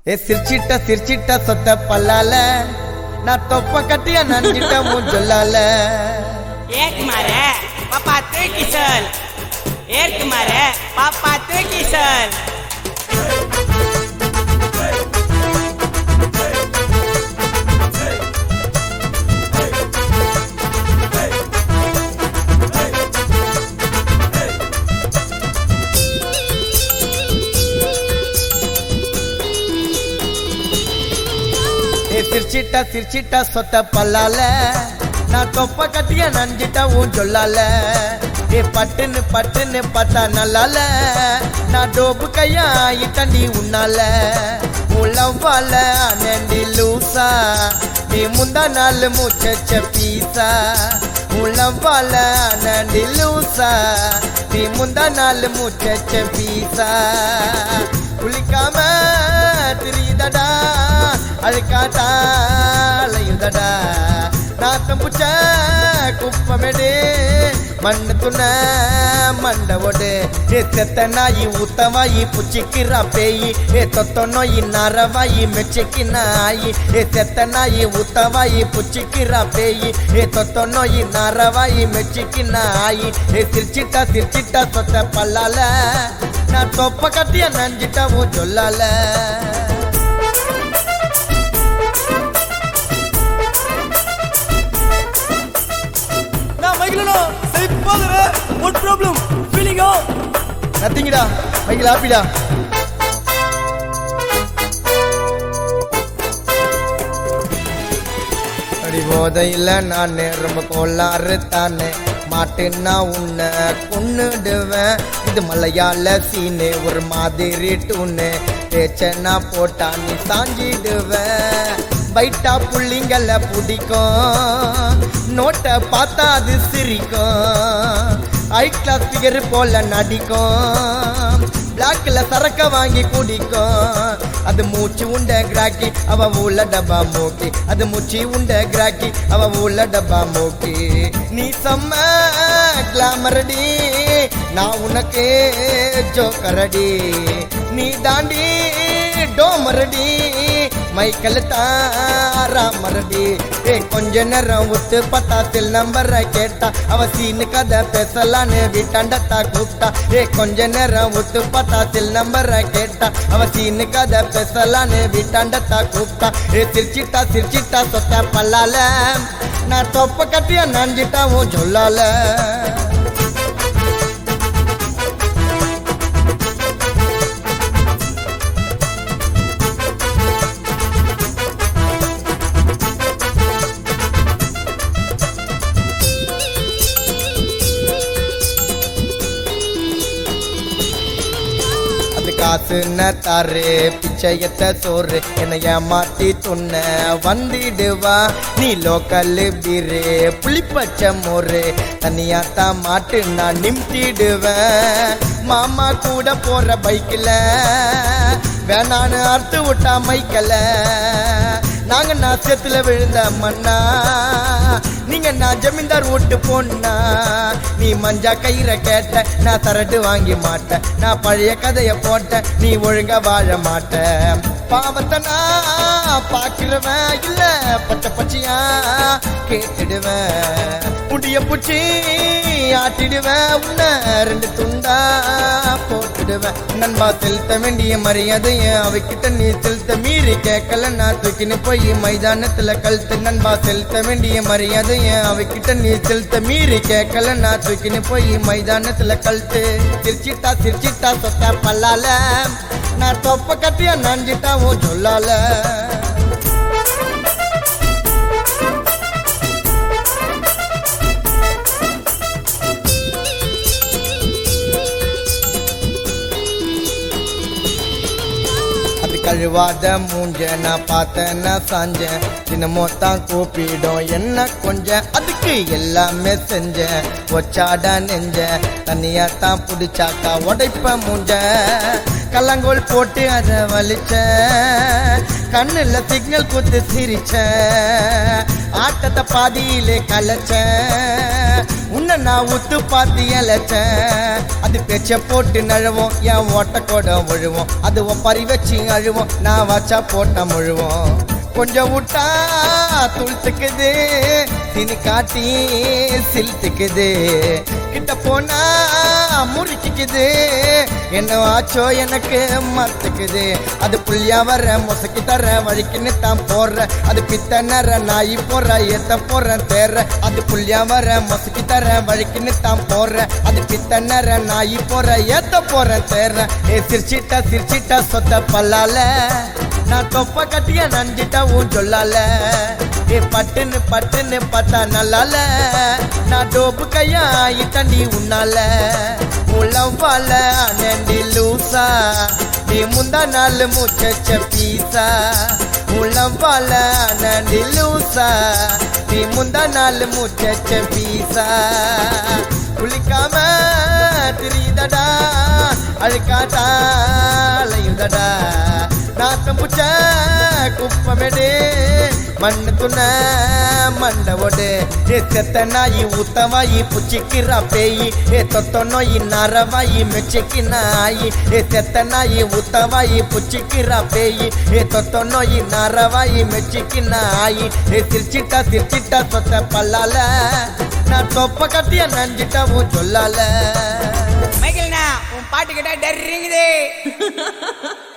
சிரிச்சிட்ட சொத்த பல்லால நான் தொப்ப கட்டிய நஞ்சிட்ட மூஞ்சொல்லால एक मारे पापा ते किसल एक मारे पापा ते किसल சிரிச்சிட்ட சொத்த பல்லால நான் தொப்ப கட்டிய நஞ்சிட்ட ஊஞ்சொல்லால பட்டுன்னு பார்த்தா நல்லால நான் டோப்பு கையா ஆயிட்டண்டி உன்னால உளவால நண்டி லூசா நீ முந்தா நாள் மூச்ச பீசா உளவால நண்டி லூசா நீ முந்தா நாள் மூச்ச பீசா குளிக்காம திரியுதடா அழுக்காட்டா அலையுதடா நாத்தம் புச்ச குப்பமேடு மண்ணு துண மண்டவோடு செத்த நாயி ஊத்தவாயி புச்சிக்கிறா பேயி தொத்த நோயி நரவாயி மெச்சிக்கு நாயி செத்த நாயி ஊத்தவாயி புச்சிக்கிறா பேயி தொத்த நோயி நரவாயி மெச்சிக்கு நாயி சிரிச்சிட்டா சொத்த பல்லால நான் தொப்ப கட்டிய நஞ்சிட்டவும் சொல்லால What problem? Feeling out? Nothing da. Michael happy da. அடி போதையில நானே ரொம்ப கோளாறு தானே மாட்டுன்னா உன்னை கொன்னுடுவேன் இது மலையாள சீனு ஒரு மாதிரி டூனு பேச்சனா போட்டா நீ சாஞ்சிடுவேன் பைட்டா புள்ளிங்கள பிடிக்கும் நோட்டை பார்த்தா அது சிரிக்கும் ஹை கிளாஸ் ஃபிகர் போல நடிக்கும் பிளாக்ல சரக்க வாங்கி குடிக்கும் அது மூச்சு உண்ட கிராக்கி அவ ஊல டப்பா மோக்கி அது மூச்சு உண்ட கிராக்கி அவ ஊல டப்பா மோக்கி நீ செம்ம கிளாமரடி நான் உனக்கு ஜோக்கரடி நீ தாண்டி டோமரடி மைக்கல் தாராமரடி கொஞ்ச நேரம் விட்டு பத்தாத்தில் நம்பரை கேட்டா அவ சீனு கதை பேசலான்னு வீட்டாண்டத்தா கூப்பிட்டா கொஞ்ச நேரம் விட்டு பத்தாத்தில் நம்பரை கேட்டா அவ சீனு கதை பேசலான்னு வீட்டாண்டத்தா கூப்பிட்டா சிரிச்சிட்டா சொத்த பல்லால நான் தொப்ப கட்டிய நஞ்சிட்டாவும் சொல்லால காசு தாரு பிச்சையத்த சோறு என்னை ஏமாத்தி துண்ண வந்திடுவா நீ லோக்கல் பீரு புளிப்பச்ச மோரு தனியாத்தான் மாட்டு நான் நிமிட்டிடுவேன் மாமா கூட போற பைக்கில் வேணான்னு அறுத்து விட்டா மைக்கல நாங்க நான் சேத்துல விழுந்த மண்ணா நீங்க நான் ஜமீன்தார் வீட்டு பொண்ணா நீ மஞ்சா கயிறை கேட்ட நான் சரட்டு வாங்கி மாட்டேன் நான் பழைய கதைய போட்ட நீ ஒழுங்கா வாழ மாட்ட பாவத்தை நான் பாக்குறவன் இல்ல பச்சையா கேட்டுடுவேன் புடிய பூச்சி ஆட்டிடுவேன் உன்ன ரெண்டு துண்டா போட்டுடுவேன் நண்பா செலுத்த வேண்டிய மரியாதைய அவைக்கிட்ட நீ செலுத்த மீறி கேட்கல நான் தூக்கின்னு போய் மைதானத்துல கழுத்து நண்பா செலுத்த வேண்டிய மரியாதைய அவைக்கிட்ட நீ செலுத்த மீறி கேட்கல நான் தூக்கின்னு போய் மைதானத்துல கழுத்து சிரிச்சிட்டா சொத்த பல்லால நான் தொப்ப கட்டிய நஞ்சிட்டாவும் சொல்லால கழுவாத மூஞ்ச நான் பார்த்தேன் சாஞ்சேன் தினமோ தான் கூப்பிடும் என்ன கொஞ்சம் அதுக்கு எல்லாமே செஞ்சேன் ஒச்சாட நெஞ்ச தனியா தான் பிடிச்சாக்கா உடைப்ப மூஞ்ச கல்லங்கோல் போட்டு அதை வலிச்ச கண்ணுல சிக்னல் குத்து சிரிச்ச ஆட்டத்தை பாதியிலே கலைச்ச உன்னை நான் உத்து பார்த்து இழைச்ச அது பேச்ச போட்டு நழுவோம் என் ஓட்ட கூட விழுவோம் அது ஒப்பாரி வச்சு அழுவோம் நான் வச்சா போட்ட முழுவோம் கொஞ்சம் விட்டா துளுத்துக்குது தினி காட்டி சில்த்துக்குது கிட்ட போனா முறிக்குது என்ன ஆச்சோ எனக்கு மறத்துக்குது அது புள்ளியா வர மொசக்கி தர வழிக்குன்னு தான் போடுற அது பித்த நர நாய் போடுற ஏத்த போடுறேன் தேர்ற அது புள்ளியா வர மொசக்கி தர வழிக்குன்னு தான் போடுற அது பித்த நர நாய் போடுற ஏத்த போடுறேன் தேர்ற சிரிச்சிட்டா சொத்த பல்லால நான் தொப்ப கட்டிய நஞ்சிட்டா உன் சொல்லால பட்டுன்னு பார்த்தா நல்லால நான் டோப்பு கையா தண்ணி உன்னால உளவால நண்டி லூசா நீ முந்தா நாள் முச்ச பீசா உளவால நண்டி லூசா நீ முந்தா நாள் முச்ச பீசா குளிக்காம திரியுதடா அழுக்காட்டா அலையுதடா நாத்தம் புச்ச குப்பமேடு மண்ணு துண மண்டவோடு செத்த நாயி ஊத்தவாயி புச்சிக்கிறா பேயி தொத்த நோயி நரவாயி மெச்சிக்கு நாயி செத்த நாயி ஊத்தவாயி புச்சிக்கிறா பேயி தொத்த நோயி நரவாயி மெச்சிக்கு நாயி சிரிச்சிட்டா சொத்த பல்லால நான் தொப்ப கட்டிய நஞ்சிட்டா உன் சொல்லால மைக்கேல்னா உன் பாட்டு கேட்டா டர்ரிங்குது